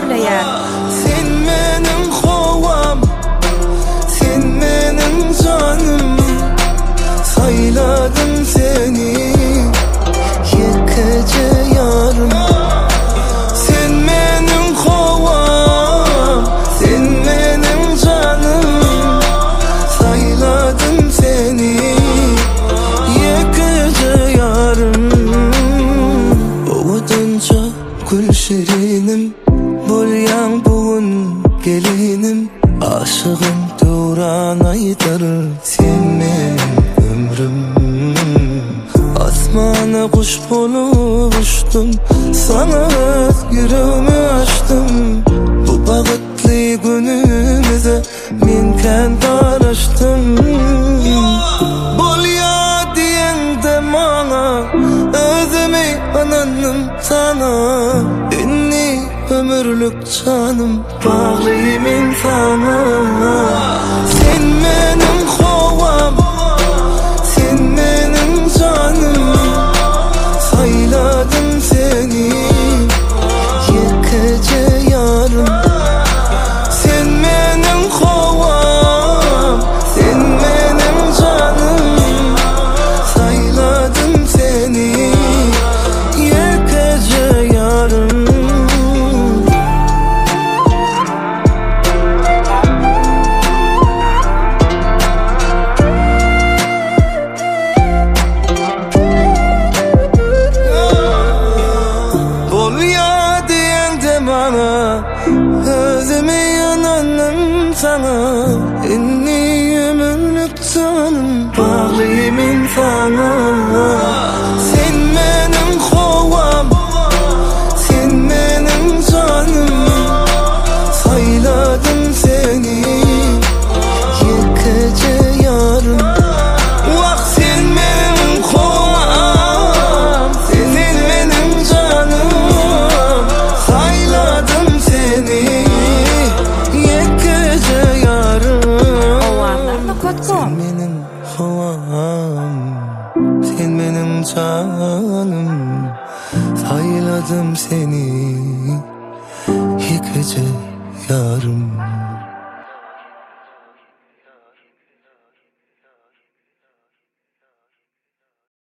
gürleýär. Sen menim hovam, sen menim canım. Sayladım seni yekece yarım. Sen menim hovam, sen menim canım. Sayladım seni yekece yarım. Ovudunca gül şirinim, bolyan bugun gelinim. Aşığım duran aydır, sen menim ömrüm. Asmana kuş bolup uçtum, sana yüreğimi açtım. Bu bagıtlı günümüze men kendi araştım. Bolya diyen de bana, özümü ananım sana. Inni ömürlük canım, bağlıyım sana. Sen benim hovam, sen benim canım. Sayladım seni yekece yarım. Sen benim hovam, sen benim canım. Sayladım seni yekece yarım. Bolya diyen de bana, özümü yananım sana. Inni ömürlük canım, bağlıyım sana. Sen benim hovam, sen benim canım. Sayladım seni yekece yarım. Vah sen benim hovam, sen benim canım. Sayladım seni yekece yarım. Owarlarla kötkom. Sen benim hovam, sen benim canım. Sayladım seni yekece yarım.